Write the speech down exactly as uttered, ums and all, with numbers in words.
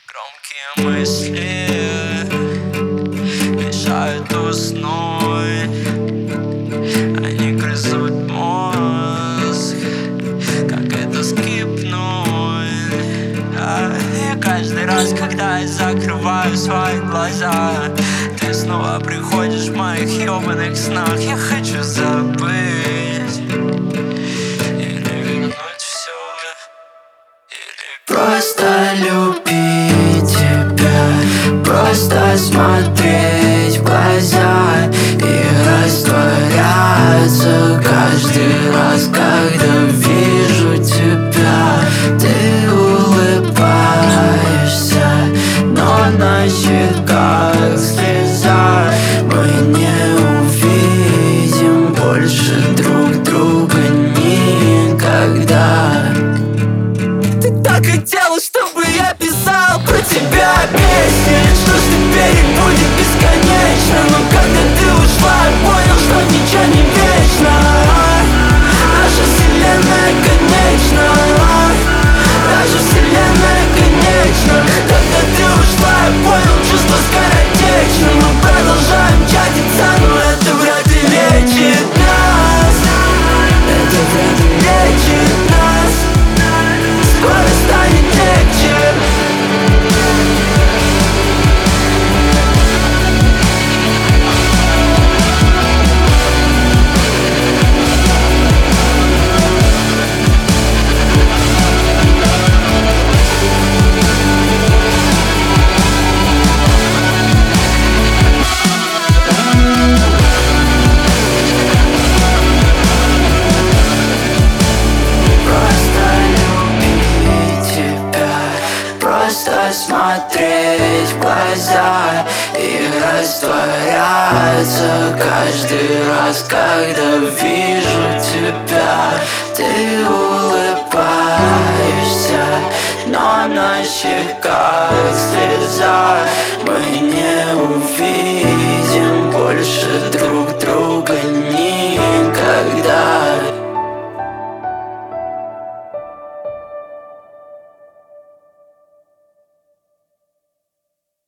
Громкие мысли мешают уснуть. Они грызут мозг, как это скипнуть. а И каждый раз, когда я закрываю свои глаза, ты снова приходишь в моих ёбаных снах. Я хочу забыть или вернуть все, или просто любить тебя, просто смотреть в глаза и растворяться каждый раз, когда вижу тебя. Ты улыбаешься, но на щеках слеза. Мы не увидим больше друг друга никогда. Ты так хотела, чтобы я писал про тебя песни, что ж теперь их будет бесконечно. Но когда ты ушла, я понял, что ничего не вечно. Наша вселенная конечна, наша вселенная конечна. Когда ты ушла, я понял, чувство скоротечно. Мы продолжаем чатиться, но это вряд ли лечит нас. Это вряд ли лечит нас. Скоро станет легче. Просто смотреть в глаза и растворяться каждый раз, когда вижу тебя. Ты улыбаешься, но на щеках слеза. Мы не увидим больше друг друга